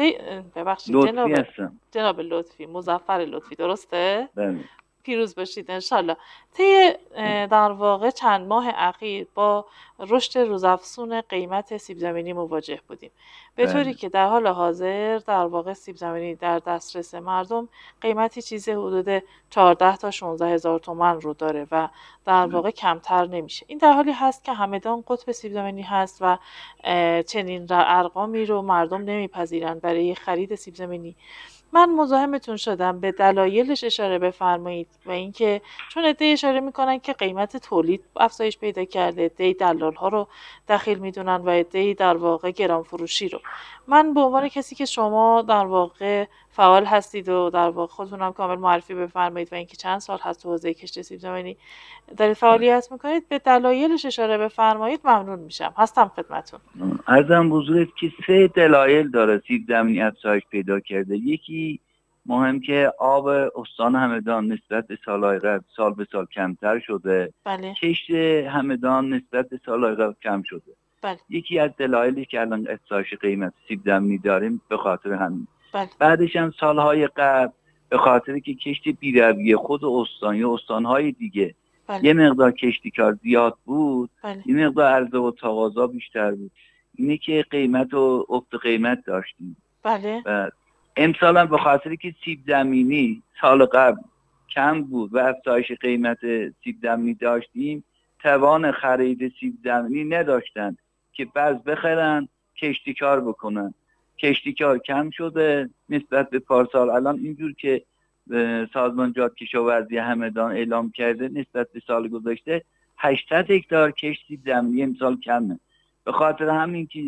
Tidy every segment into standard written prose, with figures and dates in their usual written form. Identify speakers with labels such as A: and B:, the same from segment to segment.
A: ببخشید
B: لطفی هستم.
A: جناب لطفی، مظفر لطفی، درسته؟
B: بله.
A: پیروز باشید انشالله. طی در واقع چند ماه اخیر با رشد روزافزون قیمت سیب زمینی مواجه بودیم، به طوری که در حال حاضر در واقع سیب زمینی در دسترس مردم قیمتی چیزی حدود 14 تا 16 هزار تومان رو داره و در واقع کمتر نمیشه. این در حالی هست که همدان قطب سیب زمینی هست و چنین ارقامی رو مردم نمیپذیرند برای خرید سیب زمینی. من مزاحمتون شدم به دلایلش اشاره بفرمایید و اینکه چون عده‌ای اشاره میکنن که قیمت تولید افزایش پیدا کرده، عده‌ای دلال ها رو دخیل میدونن و عده‌ای در واقع گران فروشی رو. من به عنوان کسی که شما در واقع فعال هستید و در واقع خودتونم کامل معرفی بفرمایید و اینکه چند سال هست تو حوزه کشت سیب زمینی دارید فعالیت میکنید، به دلایلش اشاره بفرمایید ممنون میشم. هستم خدمتتون.
B: عرضم حضورت که 3 دلایل داره سیب زمینی افزایش پیدا کرده. یکی مهم که آب استان همدان نسبت به سالهای قبل سال به سال کمتر شده.
A: بله.
B: کشت همدان نسبت به سالهای قبل کم شده.
A: بله.
B: یکی از دلایلی که الان افزایش قیمت سیب زمینی داریم به خاطر همین.
A: بله.
B: بعدش هم سالهای قبل به خاطر که کشت بی‌رویه خود استان یا استانهای دیگه
A: بله.
B: یه مقدار کشتیکار زیاد بود.
A: بله.
B: یه مقدار عرضه و تقاضا بیشتر بود. اینه که قیمت و افت قیمت داشتیم.
A: بله.
B: و امسال هم به خاطر که سیب زمینی سال قبل کم بود و افزایش قیمت سیب زمینی داشتیم، توان خرید سیب زمینی نداشتن که بعض بخرن کشتیکار بکنن. کشتیکار کم شده نسبت به پارسال. الان اینجور که سازمان جهاد کشاورزی همدان اعلام کرده نسبت به سال گذشته 800 هکتار کشت سیب زمینی امسال کمه. به خاطر همین که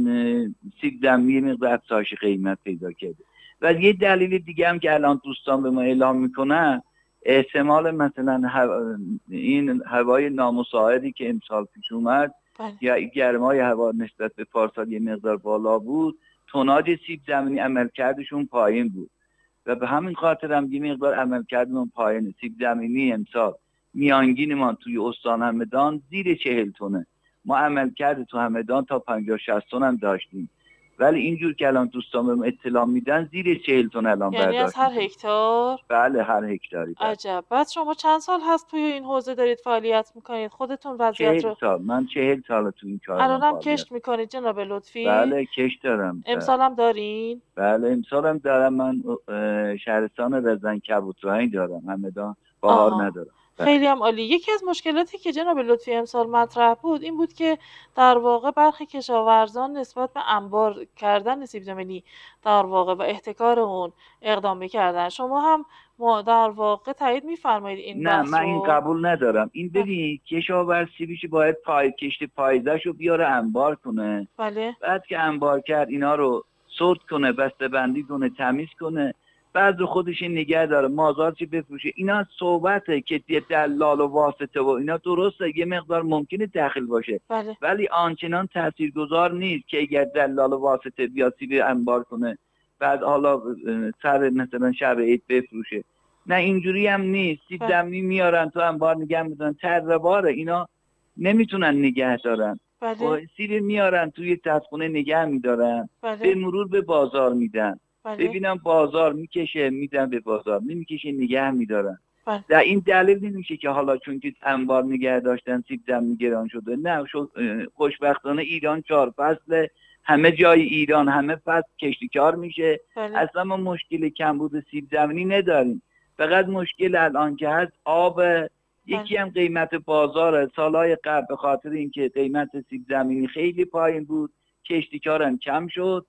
B: سیب زمینی مقدار افزایش قیمت پیدا کرده. و یه دلیل دیگه هم که الان دوستان به ما اعلام میکنن، احتمال مثلا این هوای نامساعدی که امسال پیش اومد یا گرمای هوا نسبت به پارسال یه مقدار بالا بود، توناژ سیب زمینی عملکردشون پایین بود و به همین خاطر هم یه مقدار عملکردمون پایینه. سیب زمینی امسال میانگین ما توی استان همدان زیر 40 تونه. ما عملکرد تو همدان تا 50-60 تن هم داشتیم، ولی اینجور که الان دوستان بهم اطلاع میدن زیر 40 تن الان برداشت.
A: یعنی از هر هکتار؟
B: بله هر هکتاری.
A: عجب. بعد شما چند سال هست توی این حوزه دارید فعالیت میکنید؟ خودتون وضعیت رو
B: 40 سال. من 40 سال تو این کار
A: الان هم کشت میکنید جناب لطفی؟
B: بله کشت دارم.
A: امسال هم دارین؟
B: بله امسال هم دارم. من شهرستان رزن کبوترهنگ دارم، همدان بهار ندارم.
A: خیلی هم عالی. یکی از مشکلاتی که جناب لطفی امسال مطرح بود این بود که در واقع برخی کشاورزان نسبت به انبار کردن سیب زمینی در واقع و احتکار اون اقدام می‌کردن. شما هم در واقع تایید می‌فرمایید این
B: نه
A: بحث
B: من
A: رو؟
B: این قبول ندارم. این ببین کشاورز سیبیش باید کشت پاییزش رو بیاره انبار کنه.
A: بله.
B: بعد که انبار کرد اینا رو سورت کنه، بسته بندی کنه، تمیز کنه، بعد رو خودش نگه داره، مازادش بفروشه. اینا صحبته که دلال و واسطه و اینا درسته، یه مقدار ممکنه داخل باشه.
A: بله.
B: ولی آنچنان تاثیرگذار نیست که اگر دلال و واسطه بیاد سیب انبار کنه بعد حالا سر مثلا شب عید بفروشه. نه اینجوری هم نیست. سیب زمینی میارن تو انبار نگه میدارن، تره‌باره، اینا نمیتونن نگه دارن.
A: بله.
B: سیب میارن توی تسخونه نگه میدارن.
A: بله.
B: به مرور به بازار میدن.
A: بله.
B: ببینم بازار میکشه میدن به بازار، نمیکشه نگه میدارن.
A: بله.
B: در این دلیل نمیشه که حالا چون که انبار نگه داشتن سیب زمینی گران شده. نه خوشبختانه ایران 4 فصل، همه جای ایران همه فصل کشتیکار میشه.
A: بله.
B: اصلا ما مشکل کمبود سیب زمینی نداریم. فقط مشکل الان که هست آب. یکی هم قیمت بازار. سالهای قبل به خاطر اینکه قیمت سیب زمینی خیلی پایین بود کشتیکارم کم شد.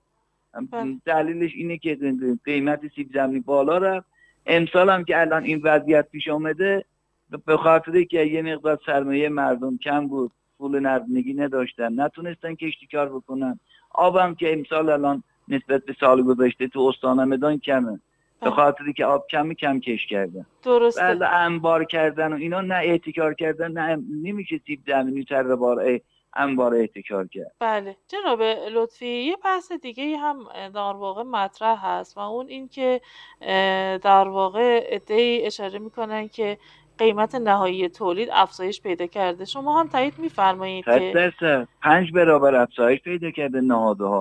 B: دلیلش اینه که قیمت سیب زمینی بالا رفت. امسال هم که الان این وضعیت پیش آمده به خاطر که یه مقدار سرمایه مردم کم بود، پول نقدینگی نداشتن، نتونستن کشتیکار بکنن. آبم که امسال الان نسبت به سال گذشته تو استان همدان کمه، به خاطری که آب کم کش کردن.
A: درسته.
B: بله انبار کردن و اینا، نه احتکار کردن، نه نمیشه سیب زمینی تر انبار احتکار کرد.
A: بله جناب لطفی، یه بحث دیگه هم در واقع مطرح هست و اون این که در واقع عده‌ای اشاره میکنن که قیمت نهایی تولید افزایش پیدا کرده. شما هم تایید میفرمایید که
B: 5 برابر افزایش پیدا کرده نهادها.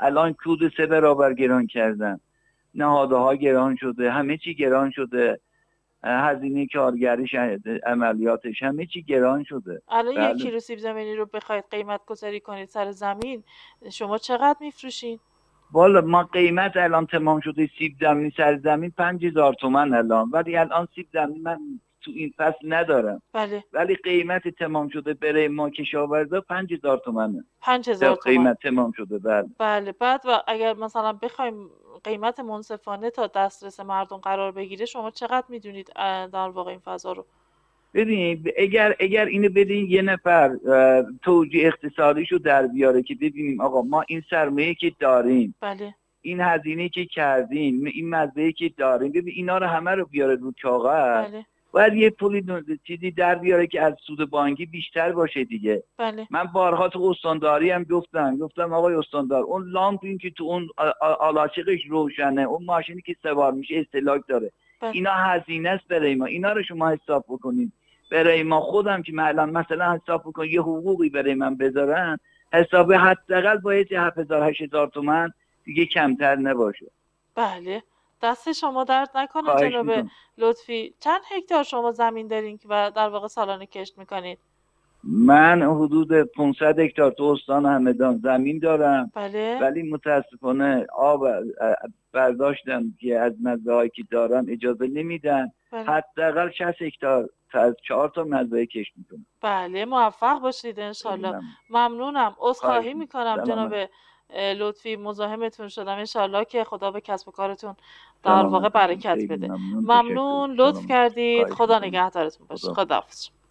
B: الان کود 3 برابر گران کردن، نهادها گران شده، همه چی گران شده، هزینه کارگریش، عملیاتش، همه چی گران شده.
A: الان
B: بله.
A: 1 کیلو سیب زمینی رو بخواید قیمت گذاری کنید سر زمین، شما چقدر میفروشین؟
B: والا ما قیمت الان تمام شده سیب زمینی سر زمین 5000 تومان الان، ولی الان سیب زمینی من تو این فصل ندارم.
A: بله.
B: ولی قیمت تمام شده برای ما کشاورزا 5000 تومانه.
A: 5000 تومان
B: قیمت تمام شده. بله.
A: بله. بعد و اگر مثلا بخوایم قیمت منصفانه تا دسترس مردم قرار بگیره، شما چقدر میدونید در واقع این فضا رو؟
B: ببینید اگر اینو بدین یه نفر توجیه اقتصادیشو در بیاره که ببینیم آقا ما این سرمایه که داریم،
A: بله.
B: این هزینه که کردیم، این مزرعه که داریم، ببین اینا رو همه رو بیاره رو کاغذ.
A: بله.
B: باید یه پولی چیزی در بیاره که از سود بانکی بیشتر باشه دیگه.
A: بله.
B: من بارها تو استانداری هم گفتم آقای استاندار، اون لامپ این که تو اون آلاچقش روشنه، اون ماشینی که سوار میشه استهلاک داره.
A: بله.
B: اینا هزینه است برای ما، اینا رو شما حساب بکنید. برای ما خودم که مثلا حساب بکن یه حقوقی برای من بذارن، حساب حداقل باید 7000 8000 تومان دیگه کمتر نباشه.
A: بله. دست شما درد نکنه جناب لطفی. چند هکتار شما زمین دارین و در واقع سالانه کشت میکنید؟
B: من حدود 500 هکتار تو استان همدان زمین دارم.
A: بله.
B: ولی متاسفانه آب برداشتم که از مزرعه‌ای که دارم اجازه نمیدن.
A: بله.
B: حداقل 60 هکتار از 4 تا مزرعه کشت میکنم.
A: بله. موفق باشید انشالله. ممنونم. عذرخواهی میکنم جناب لطفی، مزاحمتون شدم. انشالله که خدا به کسب و کارتون در واقع برکت بده. ممنون، لطف کردید. خدا نگهدارتون باشه. خداحافظ.